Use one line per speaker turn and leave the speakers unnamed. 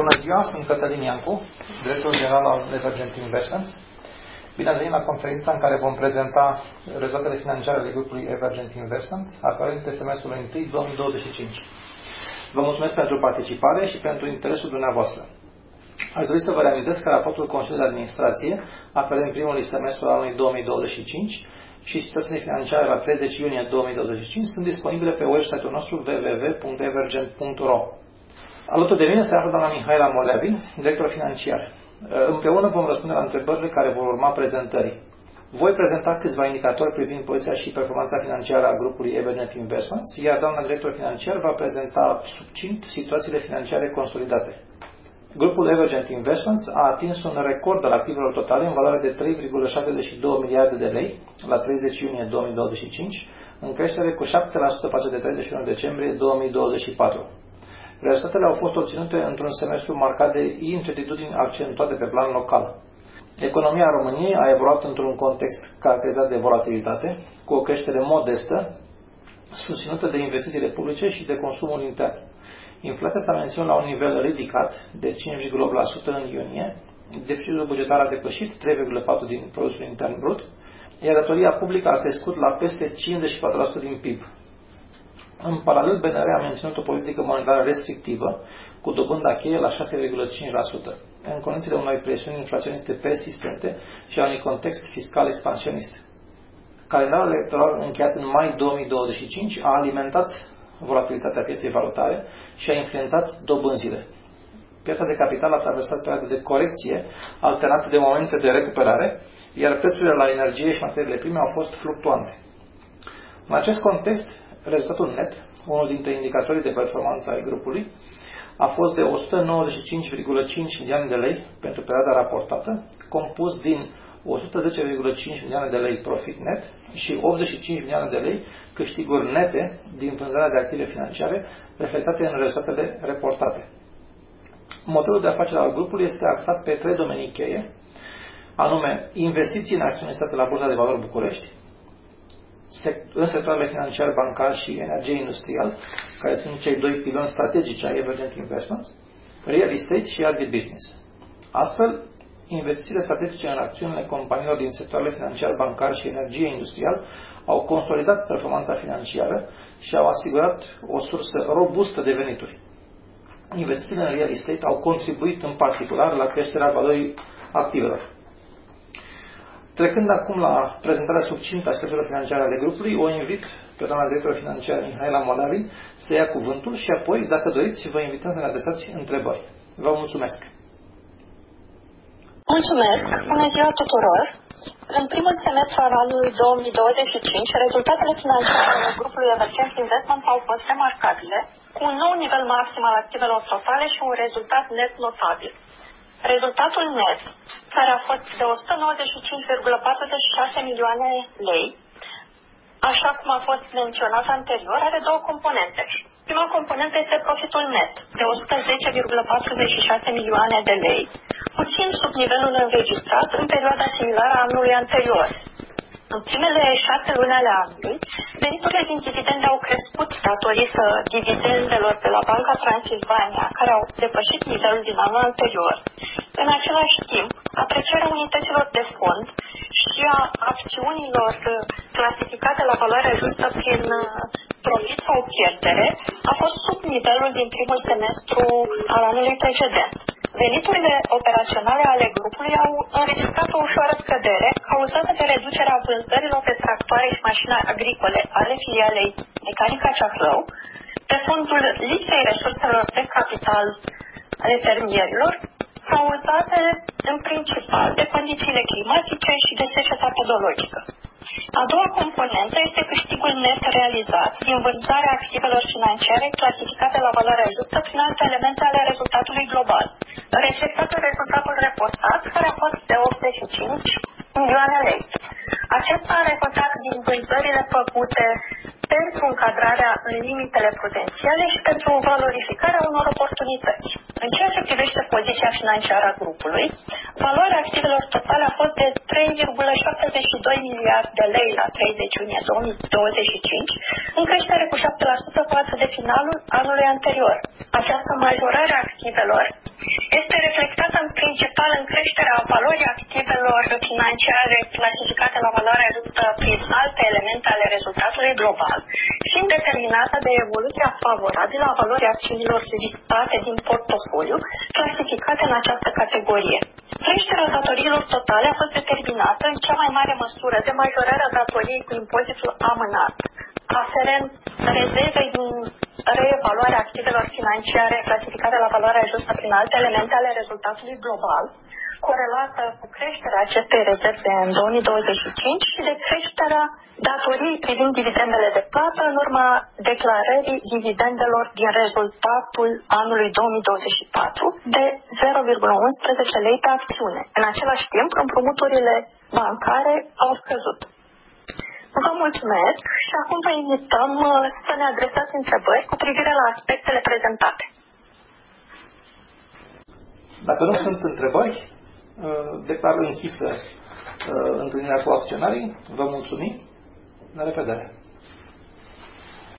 Bună ziua, sunt Cătălin Iancu, director general al Evergent Investments. Bine ați venit la conferința în care vom prezenta rezultatele financiare ale grupului Evergent Investments, aferente semestrului 1 2025. Vă mulțumesc pentru participare și pentru interesul dumneavoastră. Aș dori să vă reamintesc că raportul Consiliului de Administrație, aferent primului semestru al anului 2025 și situațiile financiare la 30 iunie 2025 sunt disponibile pe website-ul nostru www.evergent.ro. Alături de mine se află doamna Mihaela Molevin, director financiar. Împreună vom răspunde la întrebările care vor urma prezentării. Voi prezenta câțiva indicatori privind poziția și performanța financiară a grupului Evergent Investments, iar doamna director financiar va prezenta succint situațiile financiare consolidate. Grupul Evergent Investments a atins un record al activelor totale în valoare de 3,72 miliarde de lei la 30 iunie 2025, în creștere cu 7% față de 31 decembrie 2024. Rezultatele au fost obținute într-un semestru marcat de incertitudini accentuate pe plan local. Economia României a evoluat într-un context caracterizat de volatilitate, cu o creștere modestă, susținută de investițiile publice și de consumul intern. Inflația s-a menținut la un nivel ridicat de 5,8% în iunie, deficitul bugetar a depășit 3,4% din produsul intern brut, iar datoria publică a crescut la peste 54% din PIB. În paralel, BNR a menținut o politică monetară restrictivă, cu dobânda cheie la 6,5%, în condițiile unor presiuni inflaționiste persistente și a unui context fiscal expansionist. Calendarul electoral încheiat în mai 2025 a alimentat volatilitatea pieței valutare și a influențat dobânzile. Piața de capital a traversat perioade de corecție, alternate de momente de recuperare, iar prețurile la energie și materiile prime au fost fluctuante. În acest context, rezultatul net, unul dintre indicatorii de performanță ai grupului, a fost de 195,5 milioane de lei pentru perioada raportată, compus din 110,5 milioane de lei profit net și 85 milioane de lei câștiguri nete din vânzarea de active financiare reflectate în rezultatele reportate. Modelul de afaceri al grupului este axat pe 3 domenii cheie, anume investiții în acțiuni listate la Bursa de Valori București, în sectoarele financiar, bancar și energie industrial, care sunt cei 2 piloni strategici ai Evergent Investments, real estate și agribusiness. Astfel, investițiile strategice în acțiunile companiilor din sectoarele financiar, bancar și energie industrial au consolidat performanța financiară și au asigurat o sursă robustă de venituri. Investițiile în real estate au contribuit în particular la creșterea valorii activelor. Trecând acum la prezentarea succintă a situațiilor financiare ale grupului, o invit pe doamna director financiar Mihaela Molevin să ia cuvântul și apoi, dacă doriți, vă invităm să ne adresați întrebări. Vă mulțumesc!
Mulțumesc! Bună ziua tuturor! În primul semestru al anului 2025, rezultatele financiare ale grupului Evergent Investments au fost remarcabile, cu un nou nivel maxim al activelor totale și un rezultat net notabil. Rezultatul net, care a fost de 195,46 milioane lei, așa cum a fost menționat anterior, are 2 componente. Prima componentă este profitul net, de 110,46 milioane de lei, puțin sub nivelul înregistrat în perioada similară a anului anterior. În primele 6 luni ale anului, veniturile din dividende au crescut datorită dividendelor de la Banca Transilvania, care au depășit nivelul din anul anterior. În același timp, aprecierea unităților de fond și a acțiunilor clasificate la valoare justă prin profit sau pierdere a fost sub nivelul din primul semestru al anului precedent. Veniturile operaționale ale grupului au înregistrat o ușoară scădere cauzată de reducerea vânzărilor de tractoare și mașini agricole ale filialei Mecanica Ceahlău, pe fondul lipsei resurselor de capital ale fermierilor, cauzate în principal de condițiile climatice și de seceta pedologică. A doua componentă este câștigul net realizat din vânzarea activelor financiare clasificate la valoarea justă prin alte elemente ale rezultatului global, reflectat în rezultatul reportat, care a fost de 85 milioane lei. Acesta a rezultat din vânzările făcute pentru încadrarea în limitele prudențiale și pentru valorificarea unor oportunități. În ceea ce privește poziția financiară a grupului, valoarea activelor totale a fost de 3,72 miliarde de lei la 30 iunie 2025, în creștere cu 7% față de finalul anului anterior. Această majorare a activelor este reflectată în principal în creșterea valorii activelor financiare clasificate la valoare ajustă prin alte elemente ale rezultatului global, fiind determinată de evoluția favorabilă a valorii acțiunilor listate din portofoliu, clasificate în această categorie. Creșterea datoriilor totale a fost determinată în cea mai mare măsură de majorarea datoriei cu impozitul amânat, aferent rezervei din reevaluarea activelor financiare clasificate la valoare ajustă prin alte elemente ale rezultatului global, corelată cu creșterea acestei rezerve în 2025 și de creșterea datoriei privind dividendele de plată în urma declarării dividendelor din rezultatul anului 2024 de 0,11 lei pe acțiune. În același timp, împrumuturile bancare au scăzut. Vă mulțumesc și acum vă invităm să ne adresați întrebări cu privire la aspectele prezentate.
Dacă nu sunt întrebări, declar închisă întâlnirea cu acționarii. Vă mulțumim. La revedere!